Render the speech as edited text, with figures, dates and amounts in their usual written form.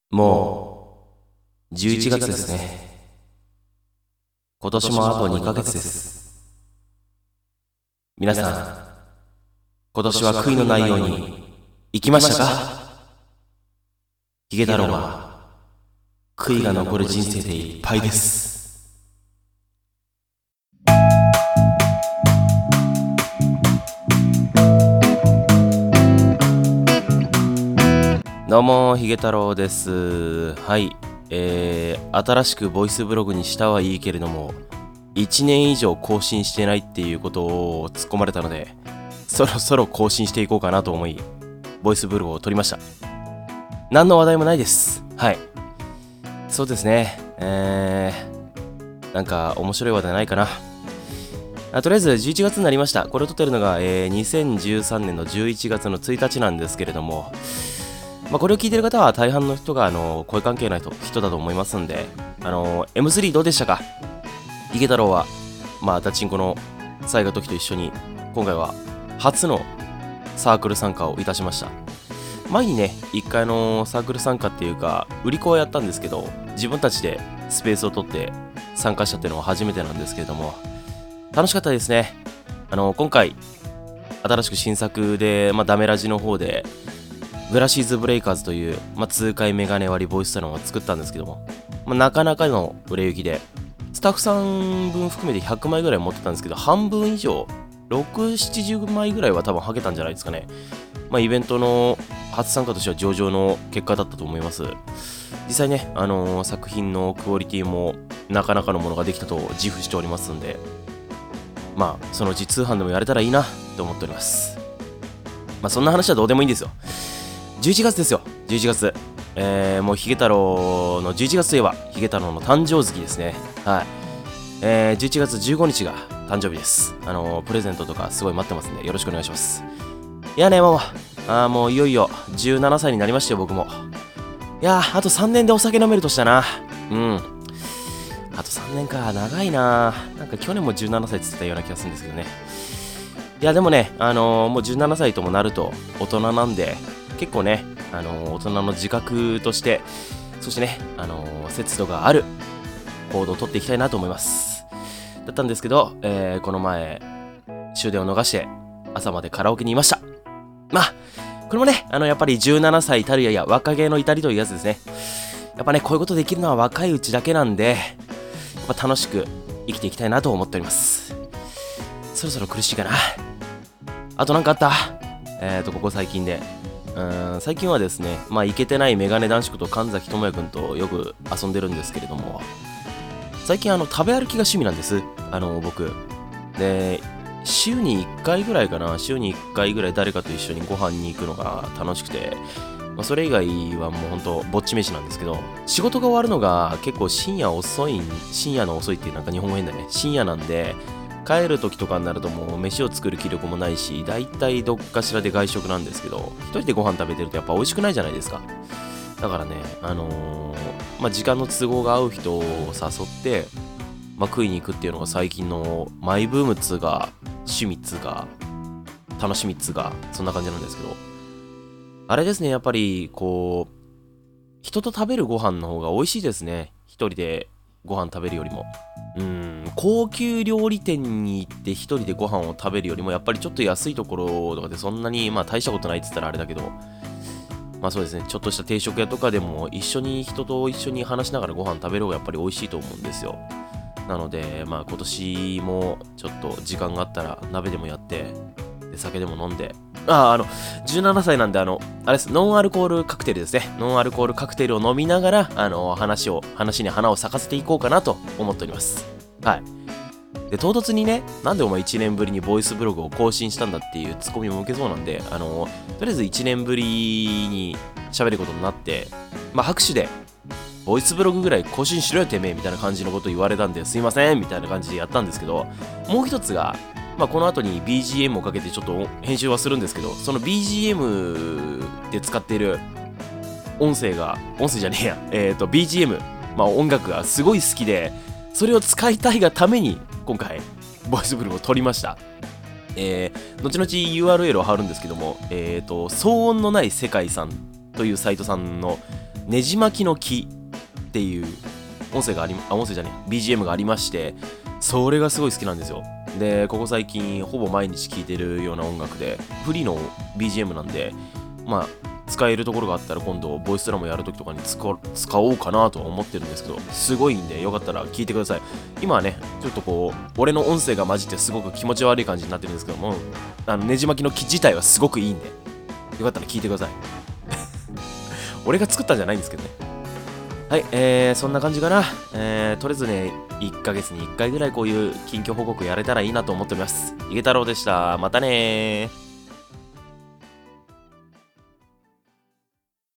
もう11月ですね。今年もあと2ヶ月です。皆さん、今年は悔いのないように生きましたか？ヒゲ太郎は悔いが残る人生でいっぱいです。どうもヒゲ太郎です。はい、新しくボイスブログにしたはいいけれども1年以上更新してないっていうことを突っ込まれたので、そろそろ更新していこうかなと思いボイスブログを撮りました。何の話題もないです。はい、そうですね。なんか面白い話題ないかな。とりあえず11月になりました。これを撮ってるのが、2013年の11月の1日なんですけれども、これを聞いてる方は大半の人が声関係ない人だと思いますんで、M3 どうでしたか？ヒゲ太郎はダチンコの雑賀時と一緒に今回は初のサークル参加をいたしました。前にね、一回サークル参加っていうか売り子をやったんですけど、自分たちでスペースを取って参加したっていうのは初めてなんですけれども、楽しかったですね。今回新しく新作で、ダメラジの方でグラシーズブレイカーズという、痛快メガネ割りボイスサロンを作ったんですけども、なかなかの売れ行きで、スタッフさん分含めて100枚ぐらい持ってたんですけど、半分以上6、70枚ぐらいは多分はけたんじゃないですかね。イベントの初参加としては上々の結果だったと思います。実際ね、作品のクオリティもなかなかのものができたと自負しておりますんで、そのうち通販でもやれたらいいなと思っております。そんな話はどうでもいいんですよ。11月ですよ。11月、もうヒゲ太郎の11月といえばヒゲ太郎の誕生月ですね。はい、11月15日が誕生日です。プレゼントとかすごい待ってますんでよろしくお願いします。いやね、もういよいよ17歳になりましたよ、僕も。いやあと3年でお酒飲めるとしたな。あと3年か、長いな。なんか去年も17歳って言ってたような気がするんですけどね。いやでもね、もう17歳ともなると大人なんで、結構ね、大人の自覚として、そしてね、節度がある行動をとっていきたいなと思います。だったんですけど、この前、終電を逃して朝までカラオケにいました。これもね、やっぱり17歳たるや若気の至りというやつですね。やっぱね、こういうことできるのは若いうちだけなんで、やっぱ楽しく生きていきたいなと思っております。そろそろ苦しいかな。あとなんかあった？ここ最近で。最近はですね、イケてないメガネ男子こと神崎智也くんとよく遊んでるんですけれども、最近食べ歩きが趣味なんです。僕。で、週に1回ぐらいかな、週に1回ぐらい誰かと一緒にご飯に行くのが楽しくて、それ以外はもうほんとぼっち飯なんですけど、仕事が終わるのが結構深夜の遅いっていうなんか日本語変だね。深夜なんで、帰る時とかになるともう飯を作る気力もないし、だいたいどっかしらで外食なんですけど、一人でご飯食べてるとやっぱ美味しくないじゃないですか。だからね、時間の都合が合う人を誘って、食いに行くっていうのが最近のマイブームっつうか、趣味っつうか、楽しみっつうか、そんな感じなんですけど、あれですね、やっぱりこう人と食べるご飯の方が美味しいですね。一人でご飯食べるよりも。高級料理店に行って一人でご飯を食べるよりも、やっぱりちょっと安いところとかでそんなに大したことないって言ったらあれだけど、そうですね、ちょっとした定食屋とかでも人と一緒に話しながらご飯食べる方がやっぱり美味しいと思うんですよ。なので今年もちょっと時間があったら鍋でもやって、で酒でも飲んで、17歳なんであれです、ノンアルコールカクテルですね。ノンアルコールカクテルを飲みながら話に花を咲かせていこうかなと思っております。はい。で、唐突にね、なんでお前1年ぶりにボイスブログを更新したんだっていうツッコミも受けそうなんで、とりあえず1年ぶりに喋ることになって、拍手でボイスブログぐらい更新しろよてめえみたいな感じのこと言われたんで、すいませんみたいな感じでやったんですけど、もう一つが、この後に BGM をかけてちょっと編集はするんですけど、その BGM で使っている音声じゃねえや、BGM、音楽がすごい好きで、それを使いたいがために今回ボイスブログを撮りました。後々 URL を貼るんですけども、騒音のない世界さんというサイトさんのねじ巻きの木っていう音声じゃねえ、BGM がありまして、それがすごい好きなんですよ。で、ここ最近ほぼ毎日聴いてるような音楽で、フリーの BGM なんで、まあ、使えるところがあったら今度ボイスラムやるときとかに使おうかなとは思ってるんですけど、すごいんでよかったら聞いてください。今はねちょっとこう俺の音声が混じってすごく気持ち悪い感じになってるんですけども、ねじ巻きの木自体はすごくいいんでよかったら聞いてください。俺が作ったんじゃないんですけどね。はい、そんな感じかな。とりあえずね1ヶ月に1回ぐらいこういう近況報告やれたらいいなと思っております。池太郎でした。またねー。